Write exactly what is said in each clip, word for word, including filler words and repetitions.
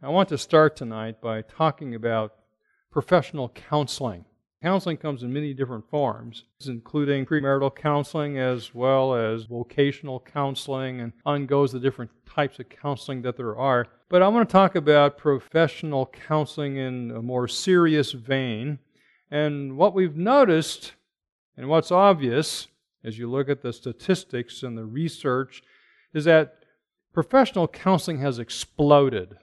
I want to start tonight by talking about professional counseling. Counseling comes in many different forms, including premarital counseling as well as vocational counseling, and on goes the different types of counseling that there are. But I want to talk about professional counseling in a more serious vein. And what we've noticed, and what's obvious as you look at the statistics and the research, is that professional counseling has exploded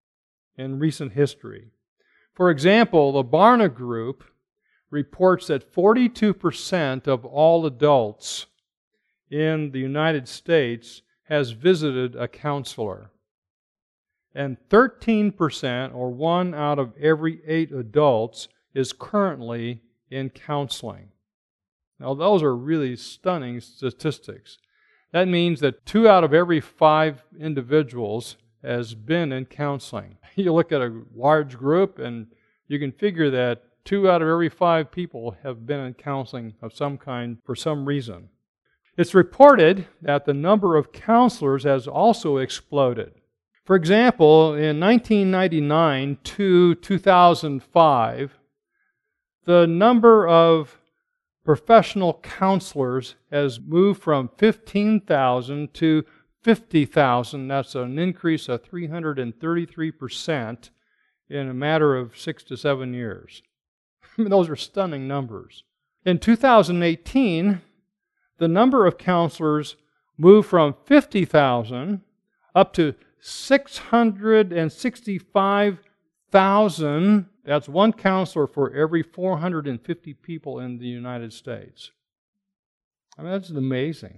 in recent history. For example, the Barna Group reports that forty-two percent of all adults in the United States has visited a counselor. And thirteen percent, or one out of every eight adults, is currently in counseling. Now, those are really stunning statistics. That means that two out of every five individuals has been in counseling. You look at a large group and you can figure that two out of every five people have been in counseling of some kind for some reason. It's reported that the number of counselors has also exploded. For example, in nineteen ninety-nine to two thousand five, the number of professional counselors has moved from fifteen thousand to fifty thousand. That's an increase of three hundred thirty-three percent in a matter of six to seven years. I mean, those are stunning numbers. In two thousand eighteen, the number of counselors moved from fifty thousand up to six hundred sixty-five thousand. That's one counselor for every four hundred fifty people in the United States. I mean, that's amazing.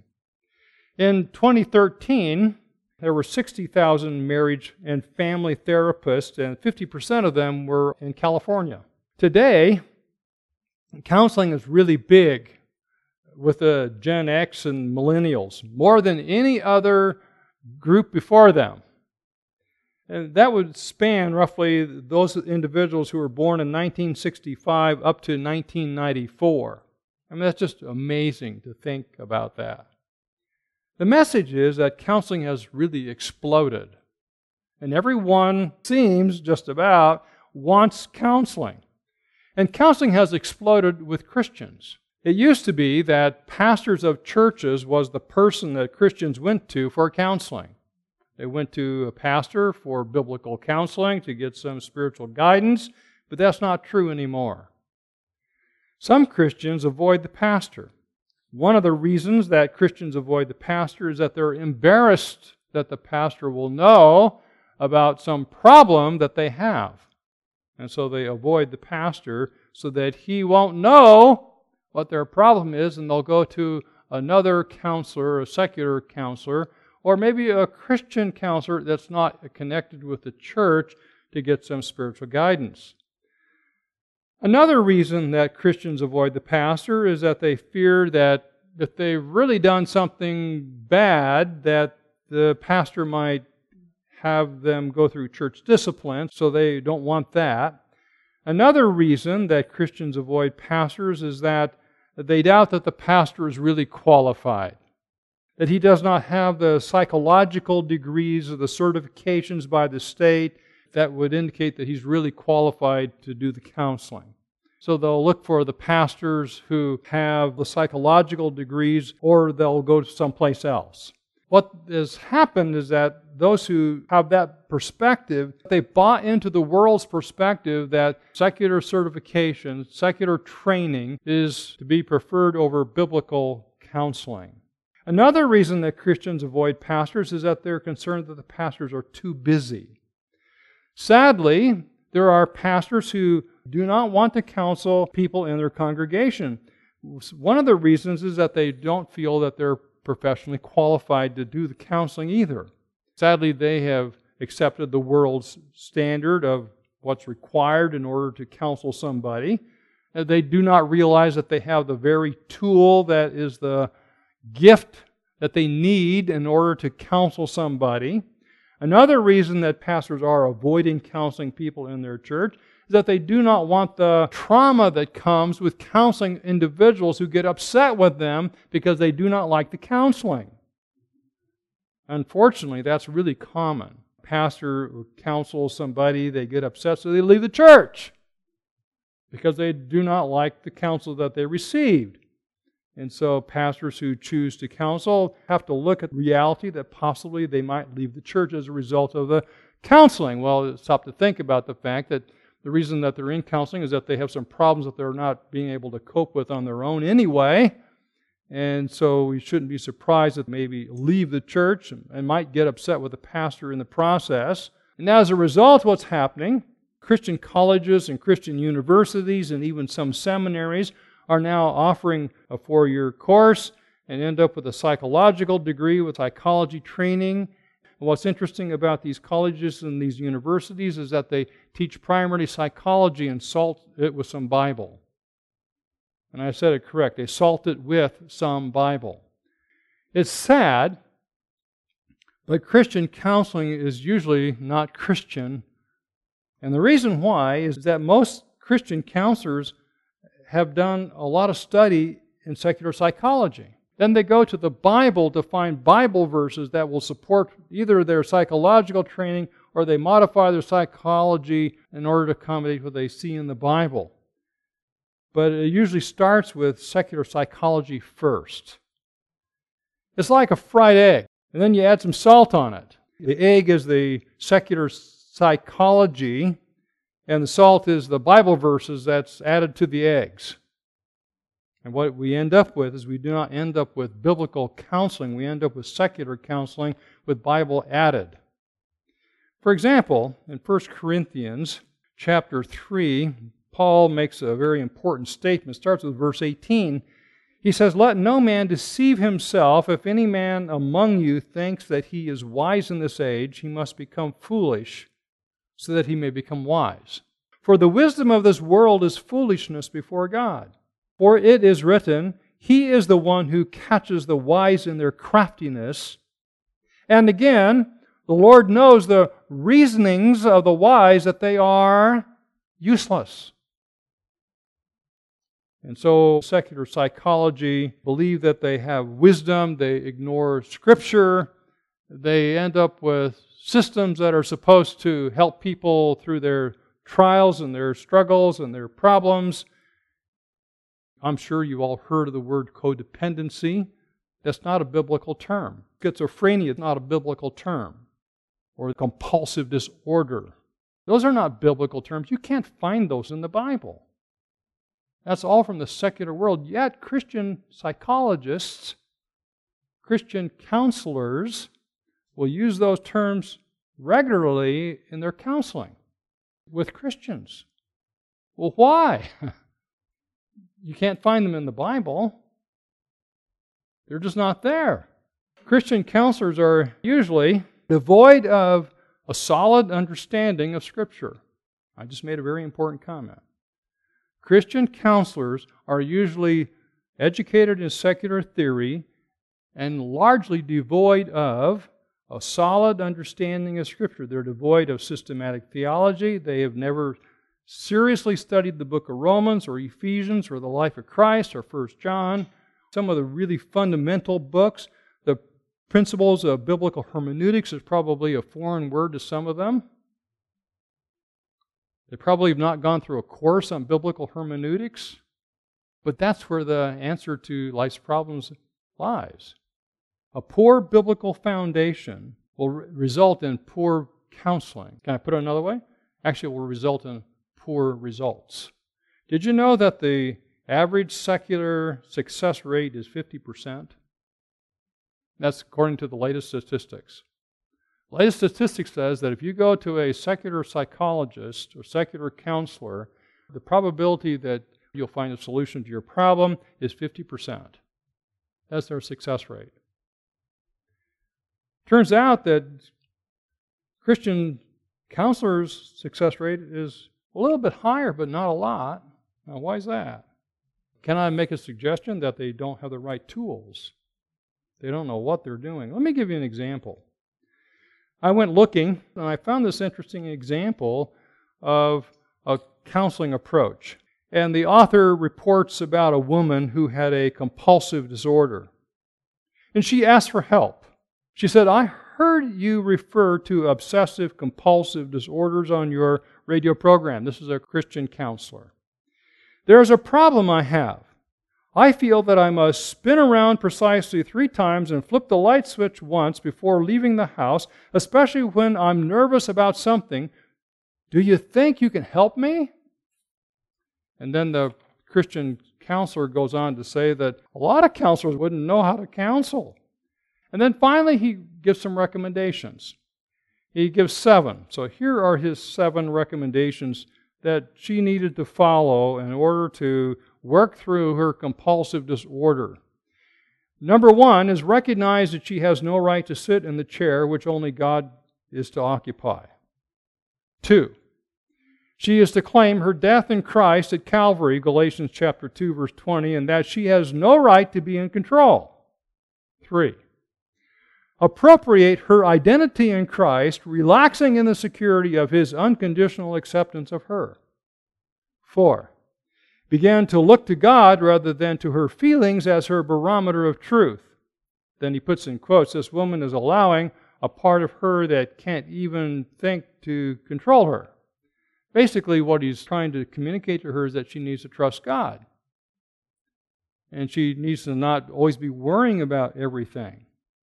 In twenty thirteen, there were sixty thousand marriage and family therapists, and fifty percent of them were in California. Today, counseling is really big with the Gen X and millennials, more than any other group before them. And that would span roughly those individuals who were born in nineteen sixty-five up to nineteen ninety-four. I mean, that's just amazing to think about that. The message is that counseling has really exploded. And everyone seems just about wants counseling. And counseling has exploded with Christians. It used to be that pastors of churches was the person that Christians went to for counseling. They went to a pastor for biblical counseling to get some spiritual guidance, but that's not true anymore. Some Christians avoid the pastor. One of the reasons that Christians avoid the pastor is that they're embarrassed that the pastor will know about some problem that they have. And so they avoid the pastor so that he won't know what their problem is, and they'll go to another counselor, a secular counselor, or maybe a Christian counselor that's not connected with the church to get some spiritual guidance. Another reason that Christians avoid the pastor is that they fear that if they've really done something bad, that the pastor might have them go through church discipline, so they don't want that. Another reason that Christians avoid pastors is that they doubt that the pastor is really qualified, that he does not have the psychological degrees or the certifications by the state that would indicate that he's really qualified to do the counseling. So they'll look for the pastors who have the psychological degrees, or they'll go to someplace else. What has happened is that those who have that perspective, they bought into the world's perspective that secular certification, secular training is to be preferred over biblical counseling. Another reason that Christians avoid pastors is that they're concerned that the pastors are too busy. Sadly, there are pastors who do not want to counsel people in their congregation. One of the reasons is that they don't feel that they're professionally qualified to do the counseling either. Sadly, they have accepted the world's standard of what's required in order to counsel somebody. They do not realize that they have the very tool that is the gift that they need in order to counsel somebody. Another reason that pastors are avoiding counseling people in their church is that they do not want the trauma that comes with counseling individuals who get upset with them because they do not like the counseling. Unfortunately, that's really common. pastor counsels somebody, they get upset, so they leave the church because they do not like the counsel that they received. And so pastors who choose to counsel have to look at reality that possibly they might leave the church as a result of the counseling. Well, stop to think about the fact that the reason that they're in counseling is that they have some problems that they're not being able to cope with on their own anyway. And so we shouldn't be surprised that maybe leave the church and might get upset with the pastor in the process. And as a result, what's happening, Christian colleges and Christian universities and even some seminaries are now offering a four-year course and end up with a psychological degree with psychology training. And what's interesting about these colleges and these universities is that they teach primarily psychology and salt it with some Bible. And I said it correct. They salt it with some Bible. It's sad, but Christian counseling is usually not Christian. And the reason why is that most Christian counselors have done a lot of study in secular psychology. Then they go to the Bible to find Bible verses that will support either their psychological training or they modify their psychology in order to accommodate what they see in the Bible. But it usually starts with secular psychology first. It's like a fried egg, and then you add some salt on it. The egg is the secular psychology, and the salt is the Bible verses that's added to the eggs. And what we end up with is we do not end up with biblical counseling. We end up with secular counseling with Bible added. For example, in First Corinthians chapter three, Paul makes a very important statement. It starts with verse eighteen. He says, "Let no man deceive himself. If any man among you thinks that he is wise in this age, he must become foolish, so that he may become wise. For the wisdom of this world is foolishness before God. For it is written, He is the one who catches the wise in their craftiness. And again, the Lord knows the reasonings of the wise, that they are useless." And so secular psychology believe that they have wisdom, they ignore Scripture, they end up with systems that are supposed to help people through their trials and their struggles and their problems. I'm sure you all heard of the word codependency. That's not a biblical term. Schizophrenia is not a biblical term. Or compulsive disorder. Those are not biblical terms. You can't find those in the Bible. That's all from the secular world. Yet Christian psychologists, Christian counselors will use those terms regularly in their counseling with Christians. Well, why? You can't find them in the Bible. They're just not there. Christian counselors are usually devoid of a solid understanding of Scripture. I just made a very important comment. Christian counselors are usually educated in secular theory and largely devoid of a solid understanding of Scripture. They're devoid of systematic theology. They have never seriously studied the book of Romans or Ephesians or the life of Christ or First John, some of the really fundamental books. The principles of biblical hermeneutics is probably a foreign word to some of them. They probably have not gone through a course on biblical hermeneutics, but that's where the answer to life's problems lies. A poor biblical foundation will re- result in poor counseling. Can I put it another way? Actually, it will result in poor results. Did you know that the average secular success rate is fifty percent? That's according to the latest statistics. The latest statistics says that if you go to a secular psychologist or secular counselor, the probability that you'll find a solution to your problem is fifty percent. That's their success rate. Turns out that Christian counselors' success rate is a little bit higher, but not a lot. Now, why is that? Can I make a suggestion that they don't have the right tools? They don't know what they're doing. Let me give you an example. I went looking, and I found this interesting example of a counseling approach. And the author reports about a woman who had a compulsive disorder. And she asked for help. She said, "I heard you refer to obsessive compulsive disorders on your radio program. This is a Christian counselor. There's a problem I have. I feel that I must spin around precisely three times and flip the light switch once before leaving the house, especially when I'm nervous about something. Do you think you can help me? And then the Christian counselor goes on to say that a lot of counselors wouldn't know how to counsel. And then finally he gives some recommendations. He gives seven. So here are his seven recommendations that she needed to follow in order to work through her compulsive disorder. Number one is recognize that she has no right to sit in the chair which only God is to occupy. Two, she is to claim her death in Christ at Calvary, Galatians chapter two, verse twenty, and that she has no right to be in control. Three, appropriate her identity in Christ, relaxing in the security of His unconditional acceptance of her. Four, began to look to God rather than to her feelings as her barometer of truth. Then he puts in quotes, this woman is allowing a part of her that can't even think to control her. Basically, what he's trying to communicate to her is that she needs to trust God. And she needs to not always be worrying about everything.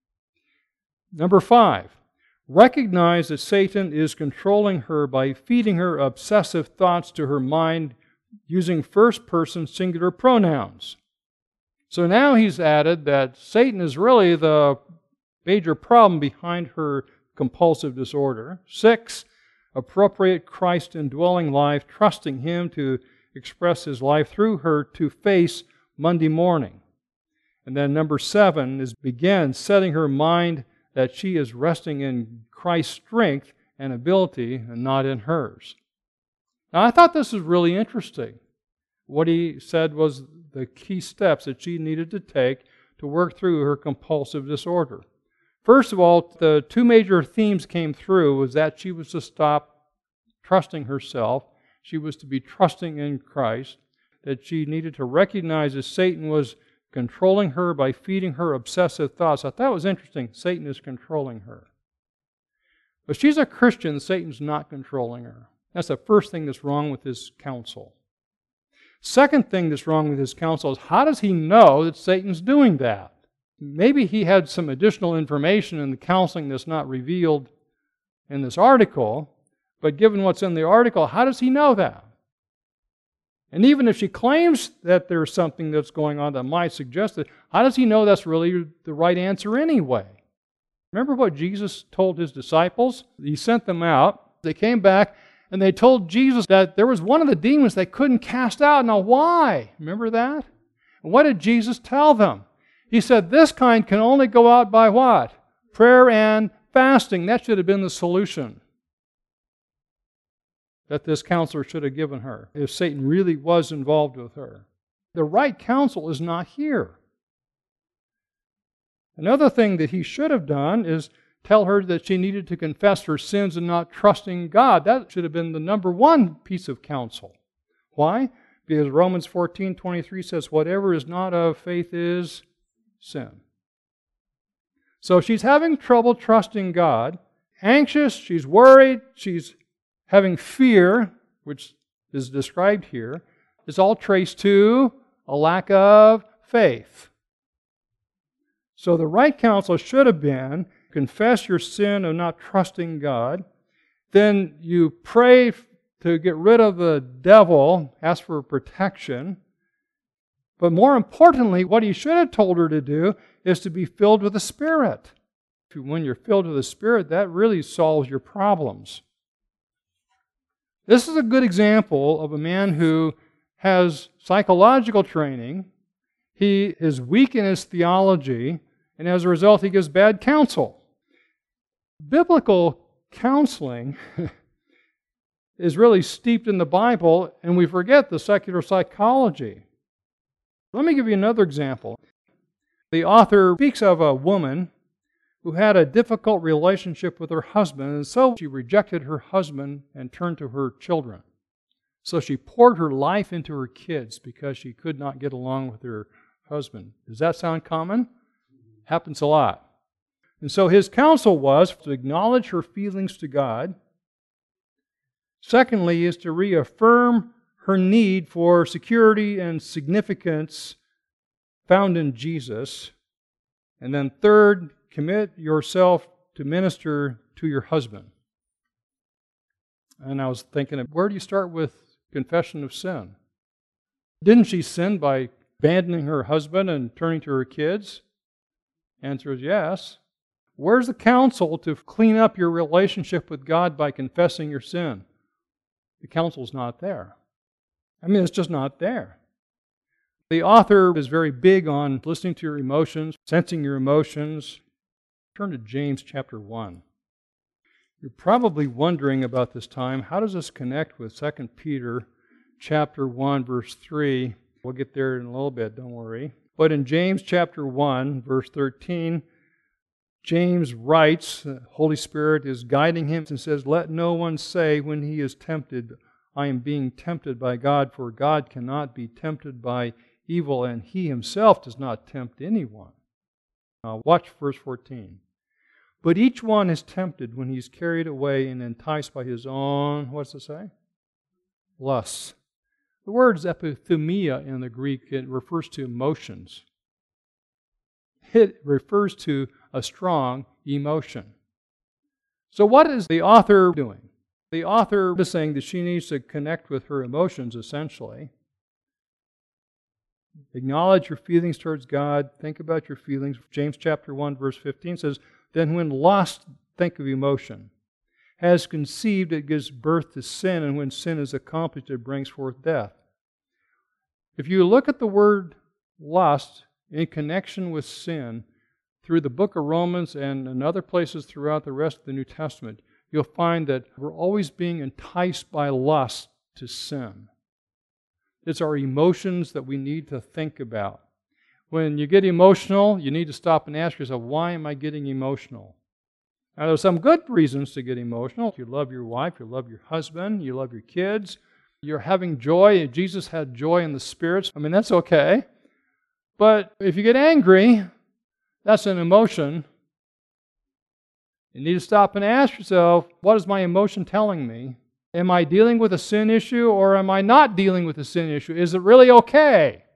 Number five, recognize that Satan is controlling her by feeding her obsessive thoughts to her mind using first-person singular pronouns. So now he's added that Satan is really the major problem behind her compulsive disorder. Six, appropriate Christ-indwelling life, trusting Him to express His life through her to face Monday morning. And then number seven is begin setting her mind that she is resting in Christ's strength and ability and not in hers. Now, I thought this was really interesting. What he said was the key steps that she needed to take to work through her compulsive disorder. First of all, the two major themes came through was that she was to stop trusting herself. She was to be trusting in Christ. That she needed to recognize that Satan was controlling her by feeding her obsessive thoughts. I thought it was interesting. Satan is controlling her. But she's a Christian. Satan's not controlling her. That's the first thing that's wrong with his counsel. Second thing that's wrong with his counsel is how does he know that Satan's doing that? Maybe he had some additional information in the counseling that's not revealed in this article, but given what's in the article, how does he know that? And even if she claims that there's something that's going on that might suggest it, how does he know that's really the right answer anyway? Remember what Jesus told His disciples? He sent them out. They came back and they told Jesus that there was one of the demons they couldn't cast out. Now why? Remember that? And what did Jesus tell them? He said this kind can only go out by what? Prayer and fasting. That should have been the solution that this counselor should have given her if Satan really was involved with her. The right counsel is not here. Another thing that he should have done is tell her that she needed to confess her sins and not trusting God. That should have been the number one piece of counsel. Why? Because Romans fourteen twenty-three says, whatever is not of faith is sin. So she's having trouble trusting God, anxious, she's worried, she's having fear, which is described here. It's all traced to a lack of faith. So the right counsel should have been confess your sin of not trusting God. Then you pray to get rid of the devil, ask for protection. But more importantly, what he should have told her to do is to be filled with the Spirit. When you're filled with the Spirit, that really solves your problems. This is a good example of a man who has psychological training. He is weak in his theology, and as a result, he gives bad counsel. Biblical counseling is really steeped in the Bible, and we forget the secular psychology. Let me give you another example. The author speaks of a woman who had a difficult relationship with her husband, and so she rejected her husband and turned to her children. So she poured her life into her kids because she could not get along with her husband. Does that sound common? Happens a lot. And so his counsel was to acknowledge her feelings to God. Secondly, is to reaffirm her need for security and significance found in Jesus. And then third, commit yourself to minister to your husband. And I was thinking, where do you start with confession of sin? Didn't she sin by abandoning her husband and turning to her kids? Answer is yes. Where's the counsel to clean up your relationship with God by confessing your sin? The counsel's not there. I mean, it's just not there. The author is very big on listening to your emotions, sensing your emotions. Turn to James chapter one. You're probably wondering about this time, how does this connect with Second Peter chapter one, verse three? We'll get there in a little bit, don't worry. But in James chapter one, verse thirteen, James writes, the Holy Spirit is guiding him and says, "Let no one say when he is tempted, I am being tempted by God, for God cannot be tempted by evil, and He Himself does not tempt anyone." Now watch verse fourteen. "But each one is tempted when he is carried away and enticed by his own," what's it say? "Lusts." The word is epithumia in the Greek. It refers to emotions. It refers to a strong emotion. So what is the author doing? The author is saying that she needs to connect with her emotions, essentially. Acknowledge your feelings towards God. Think about your feelings. James chapter one, verse fifteen says, "Then when lust," think of emotion, "has conceived, it gives birth to sin, and when sin is accomplished, it brings forth death." If you look at the word lust in connection with sin through the book of Romans and in other places throughout the rest of the New Testament, you'll find that we're always being enticed by lust to sin. It's our emotions that we need to think about. When you get emotional, you need to stop and ask yourself, why am I getting emotional? Now, there's some good reasons to get emotional. You love your wife, you love your husband, you love your kids, you're having joy. Jesus had joy in the spirits. I mean, that's okay. But if you get angry, that's an emotion. You need to stop and ask yourself, what is my emotion telling me? Am I dealing with a sin issue or am I not dealing with a sin issue? Is it really okay?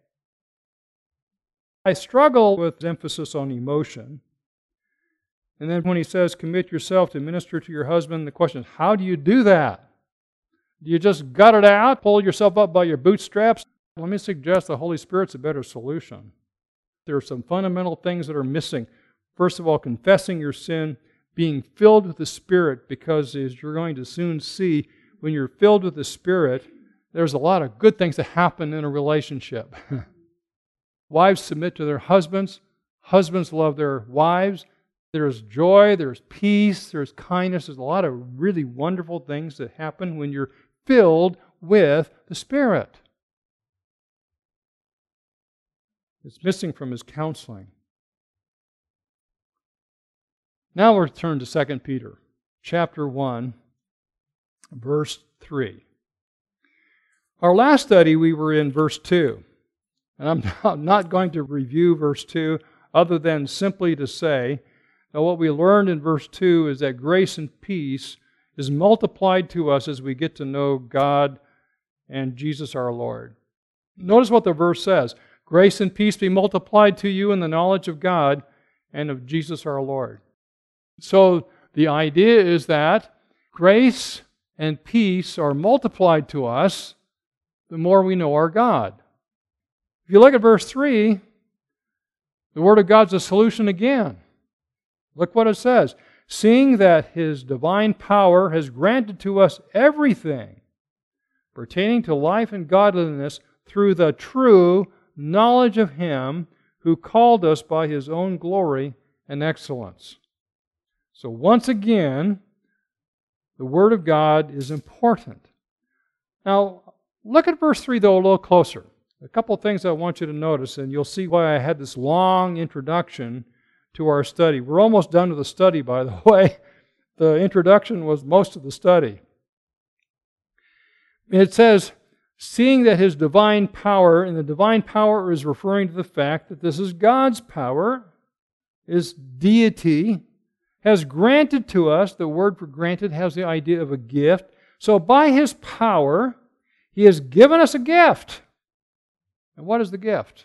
I struggle with emphasis on emotion. And then when he says, commit yourself to minister to your husband, the question is, how do you do that? Do you just gut it out, pull yourself up by your bootstraps? Let me suggest the Holy Spirit's a better solution. There are some fundamental things that are missing. First of all, confessing your sin, being filled with the Spirit, because as you're going to soon see, when you're filled with the Spirit, there's a lot of good things that happen in a relationship. Wives submit to their husbands. Husbands love their wives. There's joy, there's peace, there's kindness. There's a lot of really wonderful things that happen when you're filled with the Spirit. It's missing from his counseling. Now we're turned to Second Peter, chapter one, verse three. Our last study, we were in verse two. And I'm not going to review verse two other than simply to say that what we learned in verse two is that grace and peace is multiplied to us as we get to know God and Jesus our Lord. Notice what the verse says. Grace and peace be multiplied to you in the knowledge of God and of Jesus our Lord. So the idea is that grace and peace are multiplied to us the more we know our God. If you look at verse three, the Word of God's a solution again. Look what it says. Seeing that His divine power has granted to us everything pertaining to life and godliness through the true knowledge of Him who called us by His own glory and excellence. So once again, the Word of God is important. Now, look at verse three, though, a little closer. A couple of things I want you to notice, and you'll see why I had this long introduction to our study. We're almost done with the study, by the way. The introduction was most of the study. It says, seeing that His divine power, and the divine power is referring to the fact that this is God's power, is deity, has granted to us, the word for granted has the idea of a gift. So by His power, He has given us a gift. And what is the gift?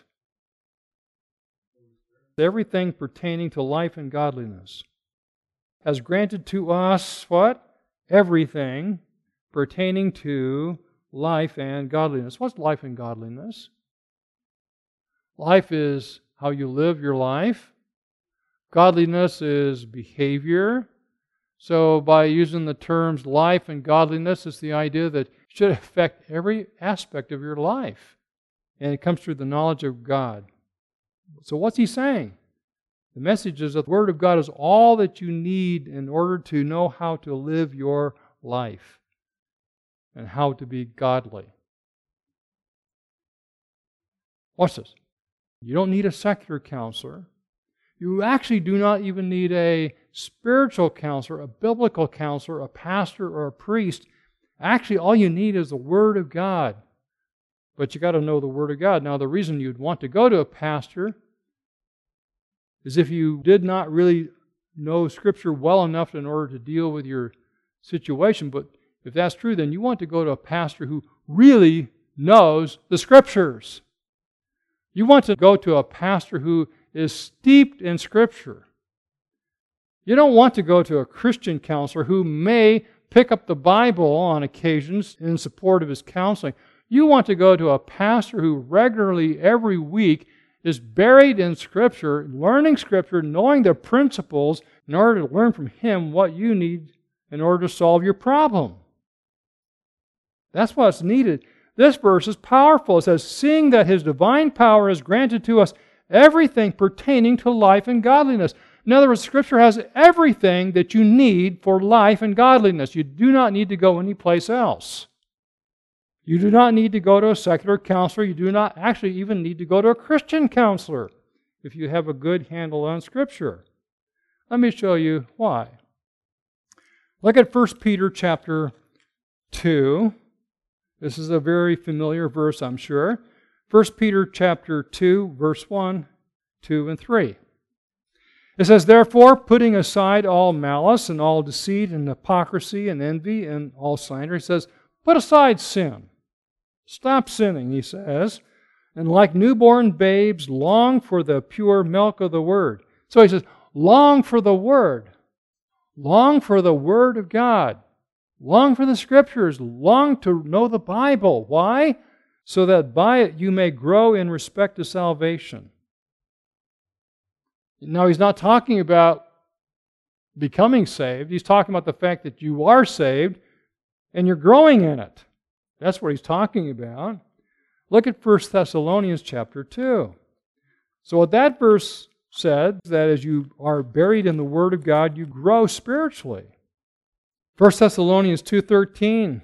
Everything pertaining to life and godliness. Has granted to us what? Everything pertaining to life and godliness. What's life and godliness? Life is how you live your life. Godliness is behavior. So by using the terms life and godliness, it's the idea that it should affect every aspect of your life. And it comes through the knowledge of God. So what's he saying? The message is that the Word of God is all that you need in order to know how to live your life and how to be godly. Watch this. You don't need a secular counselor. You actually do not even need a spiritual counselor, a biblical counselor, a pastor, or a priest. Actually, all you need is the Word of God. But you got to know the Word of God. Now, the reason you'd want to go to a pastor is if you did not really know Scripture well enough in order to deal with your situation. But if that's true, then you want to go to a pastor who really knows the Scriptures. You want to go to a pastor who is steeped in Scripture. You don't want to go to a Christian counselor who may pick up the Bible on occasions in support of his counseling. You want to go to a pastor who regularly, every week, is buried in Scripture, learning Scripture, knowing the principles in order to learn from him what you need in order to solve your problem. That's what's needed. This verse is powerful. It says, seeing that His divine power has granted to us everything pertaining to life and godliness. In other words, Scripture has everything that you need for life and godliness. You do not need to go anyplace else. You do not need to go to a secular counselor. You do not actually even need to go to a Christian counselor if you have a good handle on Scripture. Let me show you why. Look at First Peter chapter two. This is a very familiar verse, I'm sure. First Peter chapter two, verse one, two, and three. It says, therefore, putting aside all malice and all deceit and hypocrisy and envy and all slander, he says, put aside sin. Stop sinning, he says, and like newborn babes, long for the pure milk of the Word. So he says, long for the Word. Long for the Word of God. Long for the Scriptures. Long to know the Bible. Why? So that by it you may grow in respect to salvation. Now, he's not talking about becoming saved. He's talking about the fact that you are saved and you're growing in it. That's what he's talking about. Look at First Thessalonians chapter two. So what that verse said, that as you are buried in the Word of God, you grow spiritually. First Thessalonians two thirteen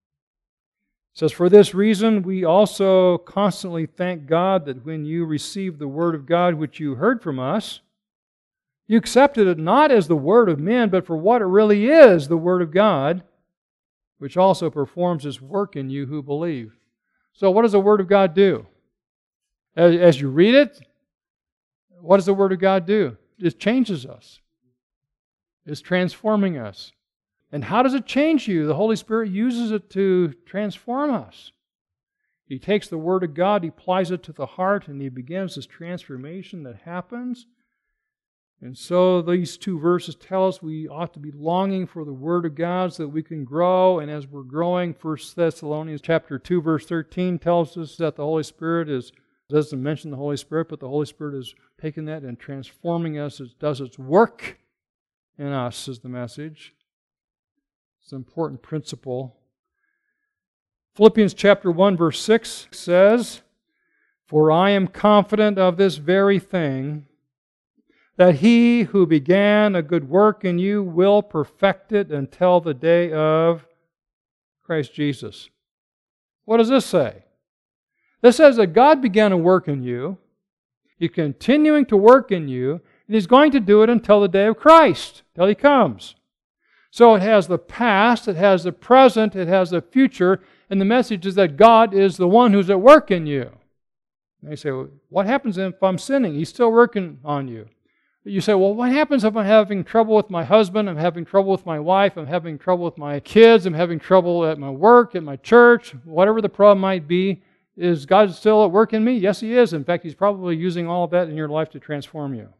says, for this reason we also constantly thank God that when you received the Word of God which you heard from us, you accepted it not as the word of men, but for what it really is, the Word of God, which also performs His work in you who believe. So what does the Word of God do? As, as you read it, what does the Word of God do? It changes us. It's transforming us. And how does it change you? The Holy Spirit uses it to transform us. He takes the Word of God, He applies it to the heart, and He begins this transformation that happens. And so these two verses tell us we ought to be longing for the Word of God so that we can grow. And as we're growing, First Thessalonians chapter two, verse thirteen tells us that the Holy Spirit is, doesn't mention the Holy Spirit, but the Holy Spirit is taking that and transforming us. It does its work in us, is the message. It's an important principle. Philippians chapter one, verse six says, for I am confident of this very thing, that He who began a good work in you will perfect it until the day of Christ Jesus. What does this say? This says that God began a work in you. He's continuing to work in you, and He's going to do it until the day of Christ, till He comes. So it has the past, it has the present, it has the future, and the message is that God is the one who's at work in you. And you say, well, what happens if I'm sinning? He's still working on you. You say, well, what happens if I'm having trouble with my husband, I'm having trouble with my wife, I'm having trouble with my kids, I'm having trouble at my work, at my church, whatever the problem might be? Is God still at work in me? Yes, He is. In fact, He's probably using all of that in your life to transform you.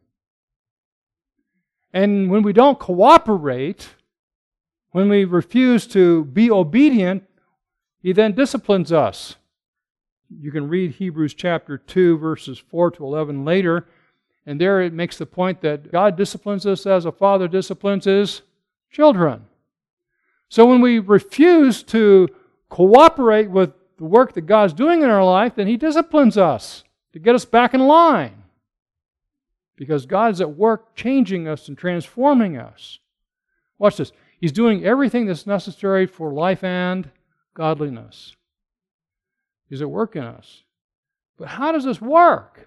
And when we don't cooperate, when we refuse to be obedient, He then disciplines us. You can read Hebrews chapter two, verses four to eleven later, and there it makes the point that God disciplines us as a father disciplines his children. So when we refuse to cooperate with the work that God's doing in our life, then He disciplines us to get us back in line. Because God's at work changing us and transforming us. Watch this. He's doing everything that's necessary for life and godliness. He's at work in us. But how does this work?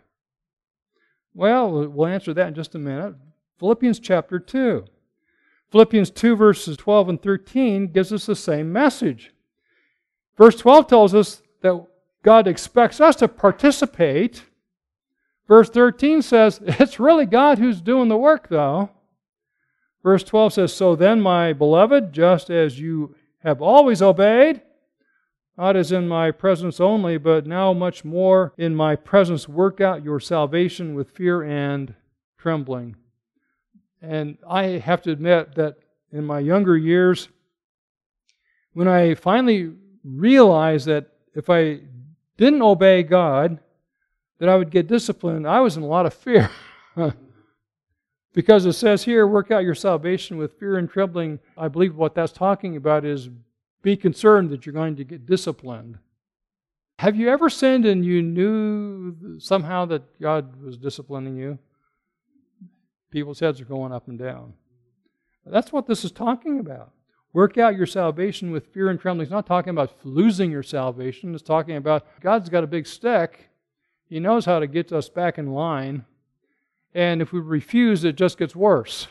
Well, we'll answer that in just a minute. Philippians chapter two. Philippians two verses twelve and thirteen gives us the same message. Verse twelve tells us that God expects us to participate. Verse thirteen says, it's really God who's doing the work, though. Verse twelve says, so then, my beloved, just as you have always obeyed, not as in my presence only, but now much more in my presence, work out your salvation with fear and trembling. And I have to admit that in my younger years, when I finally realized that if I didn't obey God, that I would get disciplined, I was in a lot of fear. Because it says here, work out your salvation with fear and trembling. I believe what that's talking about is be concerned that you're going to get disciplined. Have you ever sinned and you knew somehow that God was disciplining you? People's heads are going up and down. That's what this is talking about. Work out your salvation with fear and trembling. It's not talking about losing your salvation. It's talking about God's got a big stick. He knows how to get us back in line. And if we refuse, it just gets worse.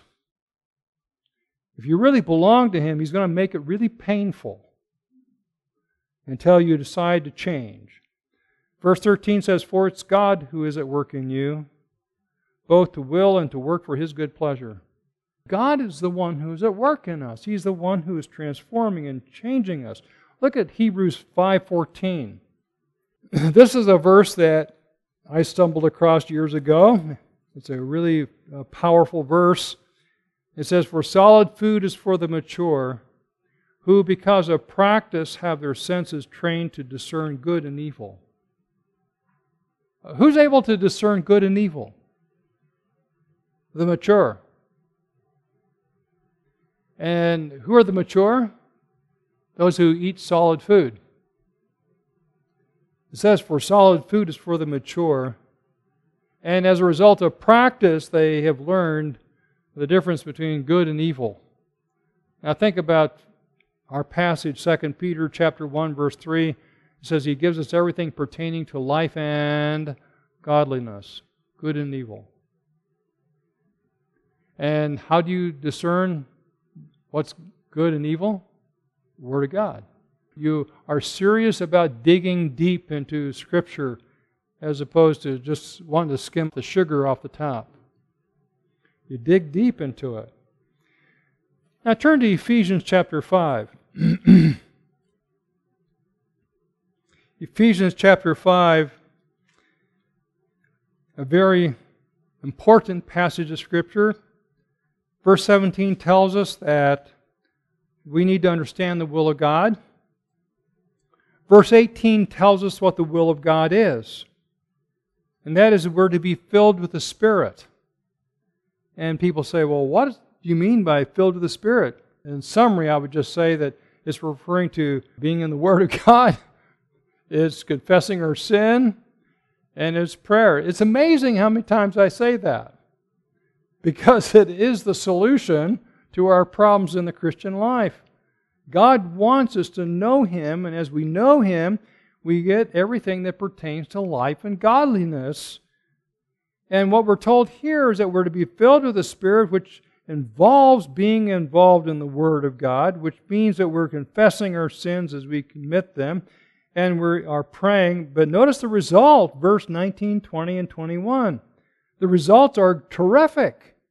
If you really belong to Him, He's going to make it really painful until you decide to change. Verse thirteen says, for it's God who is at work in you, both to will and to work for His good pleasure. God is the one who is at work in us. He's the one who is transforming and changing us. Look at Hebrews five fourteen. This is a verse that I stumbled across years ago. It's a really uh, powerful verse. It says, for solid food is for the mature, who because of practice have their senses trained to discern good and evil. Uh, who's able to discern good and evil? The mature. And who are the mature? Those who eat solid food. It says, for solid food is for the mature. And as a result of practice, they have learned the difference between good and evil. Now think about our passage, Second Peter chapter one, verse three. It says He gives us everything pertaining to life and godliness, good and evil. And how do you discern what's good and evil? The Word of God. You are serious about digging deep into Scripture as opposed to just wanting to skim the sugar off the top. You dig deep into it. Now turn to Ephesians chapter five. Ephesians chapter five, a very important passage of Scripture. Verse seventeen tells us that we need to understand the will of God. Verse eighteen tells us what the will of God is. And that is that we're to be filled with the Spirit. And people say, well, what do you mean by filled with the Spirit? In summary, I would just say that it's referring to being in the Word of God. It's confessing our sin. And it's prayer. It's amazing how many times I say that. Because it is the solution to our problems in the Christian life. God wants us to know Him. And as we know Him, we get everything that pertains to life and godliness. And what we're told here is that we're to be filled with the Spirit, which involves being involved in the Word of God, which means that we're confessing our sins as we commit them, and we are praying. But notice the result, verse nineteen, twenty, and twenty-one. The results are terrific.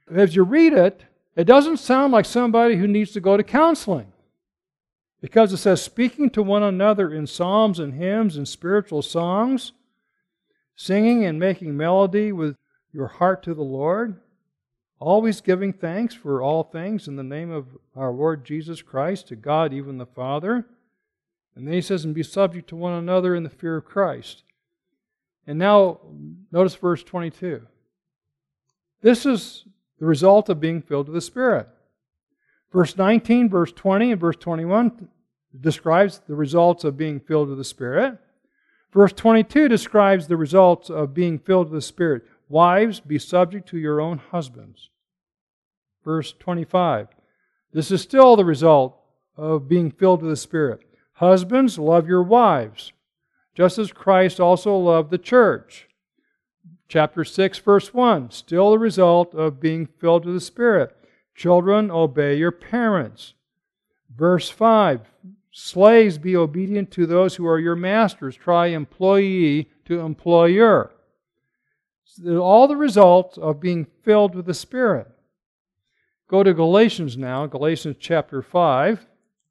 As you read it, it doesn't sound like somebody who needs to go to counseling. Because it says, speaking to one another in psalms and hymns and spiritual songs, singing and making melody with your heart to the Lord, always giving thanks for all things in the name of our Lord Jesus Christ to God, even the Father. And then he says, and be subject to one another in the fear of Christ. And now, notice verse twenty-two. This is the result of being filled with the Spirit. Verse nineteen, verse twenty, and verse twenty-one describes the results of being filled with the Spirit. Verse twenty-two describes the results of being filled with the Spirit. Wives, be subject to your own husbands. Verse twenty-five. This is still the result of being filled with the Spirit. Husbands, love your wives, just as Christ also loved the church. Chapter six, verse one. Still the result of being filled with the Spirit. Children, obey your parents. Verse five. Slaves, be obedient to those who are your masters. Try employee to employer. All the results of being filled with the Spirit. Go to Galatians now, Galatians chapter five.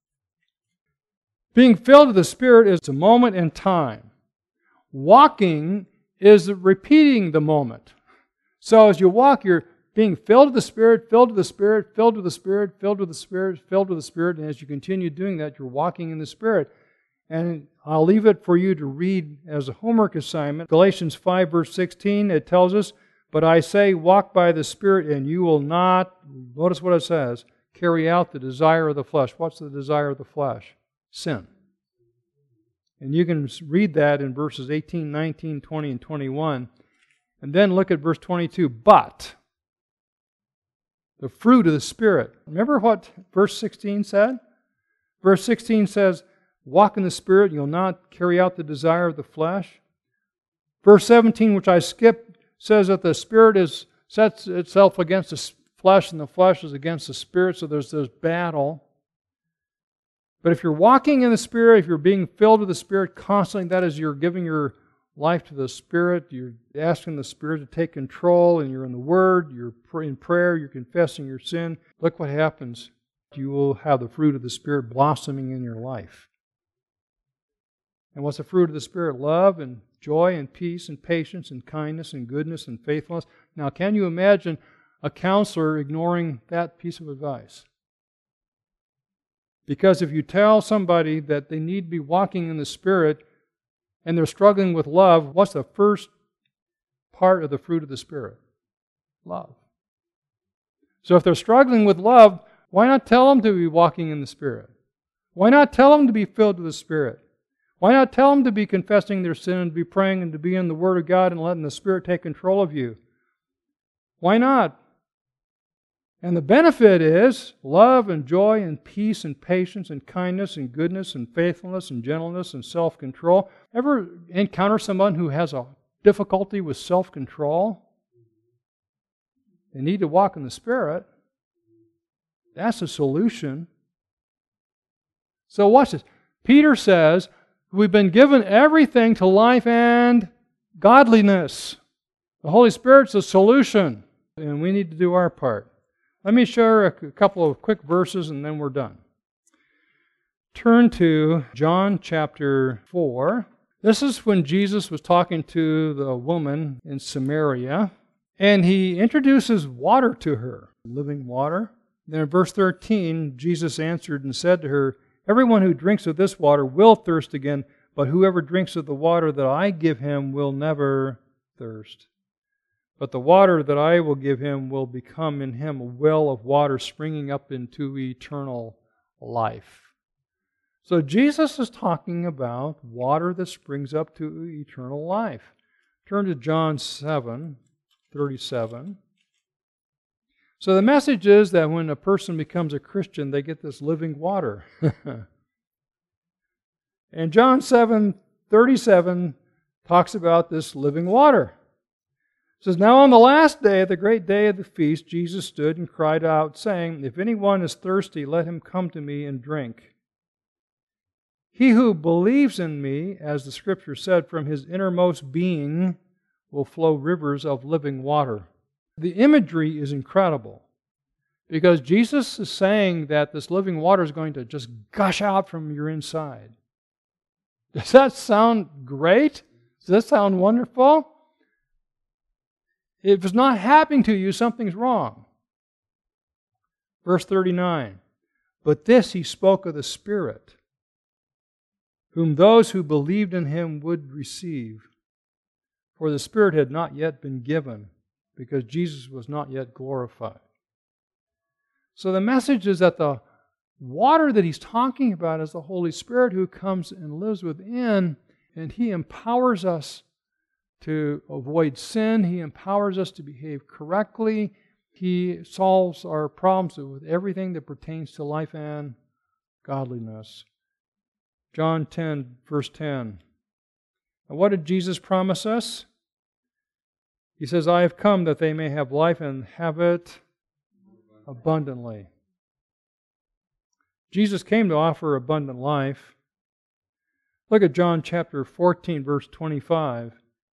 Being filled with the Spirit is a moment in time. Walking is repeating the moment. So as you walk, you're being filled with the Spirit, filled with the Spirit, filled with the Spirit, filled with the Spirit, filled with the Spirit, and as you continue doing that, you're walking in the Spirit. And I'll leave it for you to read as a homework assignment. Galatians five, verse sixteen, it tells us, but I say, walk by the Spirit, and you will not, notice what it says, carry out the desire of the flesh. What's the desire of the flesh? Sin. And you can read that in verses eighteen, nineteen, twenty, and twenty-one. And then look at verse twenty-two. But the fruit of the Spirit. Remember what verse sixteen said? Verse sixteen says, walk in the Spirit, you'll not carry out the desire of the flesh. Verse seventeen, which I skipped, says that the Spirit is sets itself against the flesh, and the flesh is against the Spirit, so there's this battle. But if you're walking in the Spirit, if you're being filled with the Spirit constantly, that is, you're giving your life to the Spirit, you're asking the Spirit to take control, and you're in the Word, you're in prayer, you're confessing your sin, look what happens. You will have the fruit of the Spirit blossoming in your life. And what's the fruit of the Spirit? Love and joy and peace and patience and kindness and goodness and faithfulness. Now, can you imagine a counselor ignoring that piece of advice? Because if you tell somebody that they need to be walking in the Spirit and they're struggling with love, what's the first part of the fruit of the Spirit? Love. So if they're struggling with love, why not tell them to be walking in the Spirit? Why not tell them to be filled with the Spirit? Why not tell them to be confessing their sin and to be praying and to be in the Word of God and letting the Spirit take control of you? Why not? And the benefit is love and joy and peace and patience and kindness and goodness and faithfulness and gentleness and self-control. Ever encounter someone who has a difficulty with self-control? They need to walk in the Spirit. That's the solution. So watch this. Peter says, we've been given everything to life and godliness. The Holy Spirit's the solution, and we need to do our part. Let me share a couple of quick verses and then we're done. Turn to John chapter four. This is when Jesus was talking to the woman in Samaria, and He introduces water to her, living water. Then in verse thirteen, Jesus answered and said to her, everyone who drinks of this water will thirst again, but whoever drinks of the water that I give him will never thirst. But the water that I will give him will become in him a well of water springing up into eternal life. So Jesus is talking about water that springs up to eternal life. Turn to John seven thirty-seven. So the message is that when a person becomes a Christian, they get this living water. And John seven thirty-seven talks about this living water. It says, now on the last day, the great day of the feast, Jesus stood and cried out, saying, if anyone is thirsty, let him come to me and drink. He who believes in me, as the Scripture said, from his innermost being will flow rivers of living water. The imagery is incredible because Jesus is saying that this living water is going to just gush out from your inside. Does that sound great? Does that sound wonderful? If it's not happening to you, something's wrong. Verse thirty-nine, but this he spoke of the Spirit, whom those who believed in him would receive. For the Spirit had not yet been given, because Jesus was not yet glorified. So the message is that the water that he's talking about is the Holy Spirit who comes and lives within, and he empowers us to avoid sin. He empowers us to behave correctly. He solves our problems with everything that pertains to life and godliness. John ten, verse ten. And what did Jesus promise us? He says, I have come that they may have life and have it abundantly. Jesus came to offer abundant life. Look at John chapter fourteen, verse twenty-five.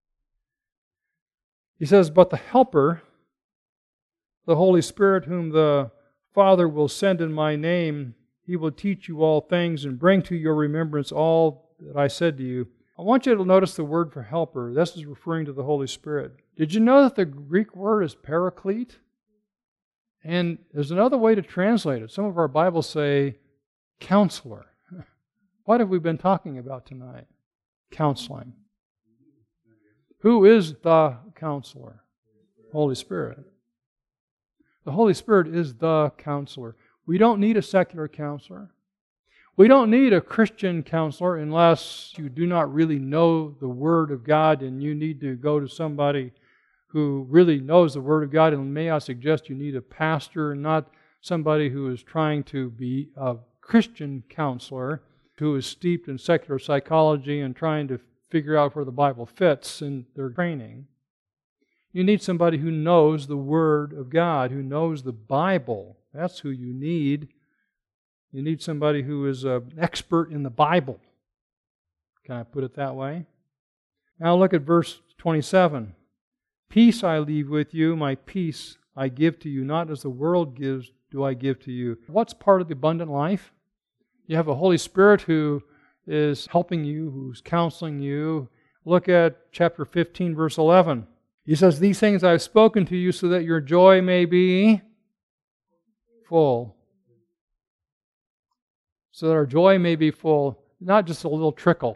He says, but the Helper, the Holy Spirit, whom the Father will send in my name, he will teach you all things and bring to your remembrance all that I said to you. I want you to notice the word for helper. This is referring to the Holy Spirit. Did you know that the Greek word is paraclete? And there's another way to translate it. Some of our Bibles say counselor. What have we been talking about tonight? Counseling. Who is the counselor? Holy Spirit. The Holy Spirit is the counselor. We don't need a secular counselor. We don't need a Christian counselor unless you do not really know the Word of God and you need to go to somebody who really knows the Word of God. And may I suggest you need a pastor, not somebody who is trying to be a Christian counselor who is steeped in secular psychology and trying to figure out where the Bible fits in their training. You need somebody who knows the Word of God, who knows the Bible. That's who you need. You need somebody who is an expert in the Bible. Can I put it that way? Now look at verse twenty-seven. Peace I leave with you, my peace I give to you, not as the world gives do I give to you. What's part of the abundant life? You have a Holy Spirit who is helping you, who's counseling you. Look at chapter fifteen, verse eleven. He says, these things I have spoken to you so that your joy may be full. So that our joy may be full, not just a little trickle.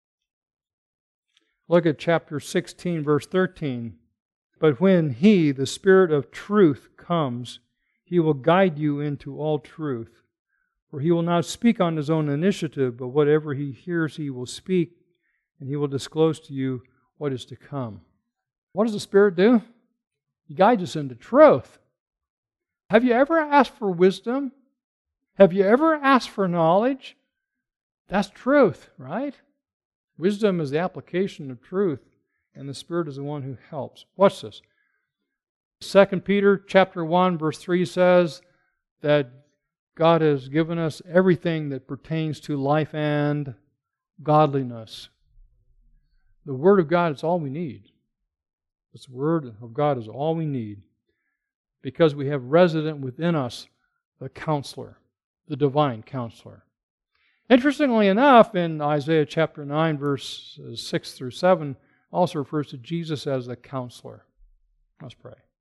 Look at chapter sixteen, verse thirteen. But when He, the Spirit of truth, comes, He will guide you into all truth. For He will not speak on His own initiative, but whatever He hears He will speak, and He will disclose to you what is to come. What does the Spirit do? He guides us into truth. Have you ever asked for wisdom? Have you ever asked for knowledge? That's truth, right? Wisdom is the application of truth, and the Spirit is the one who helps. Watch this. Second Peter chapter one, verse three says that God has given us everything that pertains to life and godliness. The Word of God is all we need. This Word of God is all we need because we have resident within us the counselor, the divine counselor. Interestingly enough, in Isaiah chapter nine, verses six through seven, also refers to Jesus as the counselor. Let's pray.